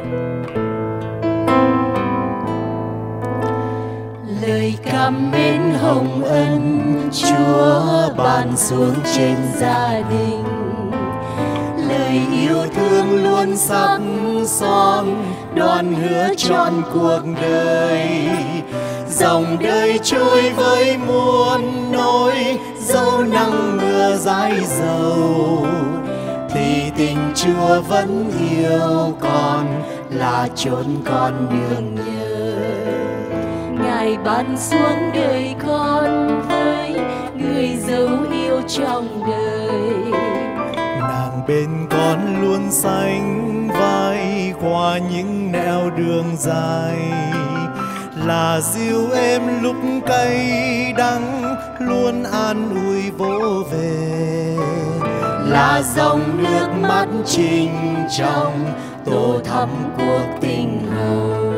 Lời cảm mến hồng ân Chúa ban xuống trên gia đình, lời yêu thương luôn sắc son đoan hứa trọn cuộc đời. Dòng đời trôi với muôn nỗi, dẫu nắng mưa dãi dầu thì tình Chúa vẫn yêu con, là chốn con nương nhờ. Ngài ban xuống đời con với người dấu yêu trong đời. Nàng bên con luôn sánh vai qua những nẻo đường dài, là dìu em lúc cay đắng, luôn an ủi vỗ về. Là dòng nước mắt trinh trong tô thắm cuộc tình hầu.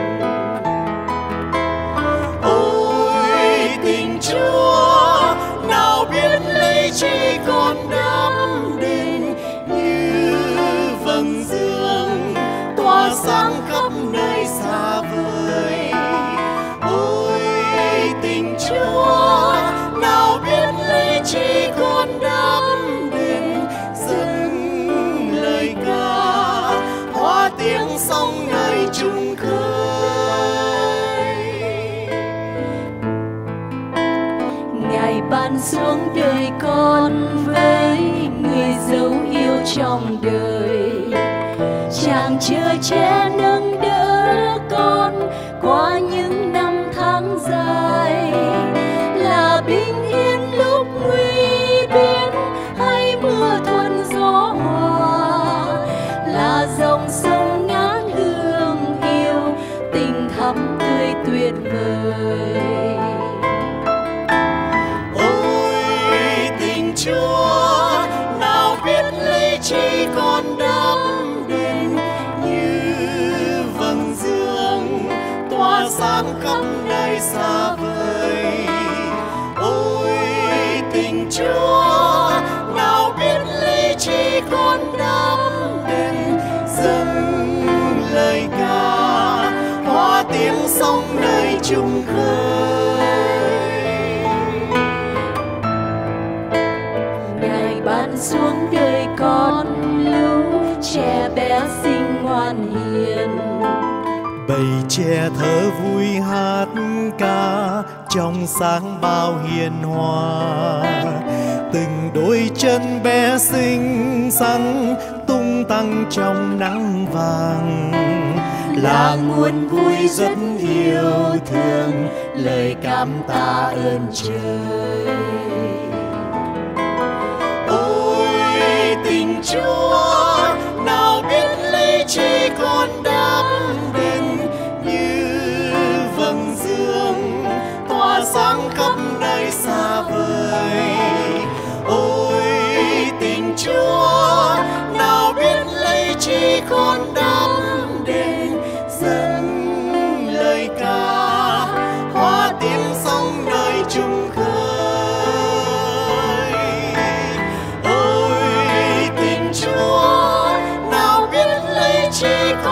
Ôi tình Chúa nào biết lấy chi con đắm đinh, như vầng dương tỏa sáng khắp nơi xa vời. Ôi tình Chúa nào biết lấy chi con đắm đinh, dâng lời ca hóa tiếng sông nơi chung khơi. Ngài ban xuống đời con với người dấu yêu trong đời. Chàng chờ che nâng đỡ con qua những năm tháng dài, là bình yên lúc nguy biến hay mưa thuận gió hòa, là dòng sông ngát hương yêu tình thắm tươi tuyệt vời. Ôi tình Chúa nào biết lấy chi con đắm đinh, như vầng dương tỏa sáng khắp nơi xa vời. Ôi tình Chúa nào biết lấy chi con đắm đinh, dâng lời ca hóa tiếng sông nơi chung khơi. Ngài ban xuống đời con lũ trẻ bé xinh ngoan hiền, Bầy trẻ thơ vui hát ca trong sáng bao hiền hòa. Từng đôi chân bé xinh xắn tung tăng trong nắng vàng, là nguồn vui rất yêu thương, lời cảm tạ ơn trời. Ôi tình Chúa nào biết lấy chi con đắm đinh, như vầng dương tỏa sáng khắp nơi xa vời. Ôi tình Chúa nào biết lấy chi con đắm đinh, dâng lời ca hóa tiếng sông nơi chung khơi. Ôi tình Chúa nào biết lấy chi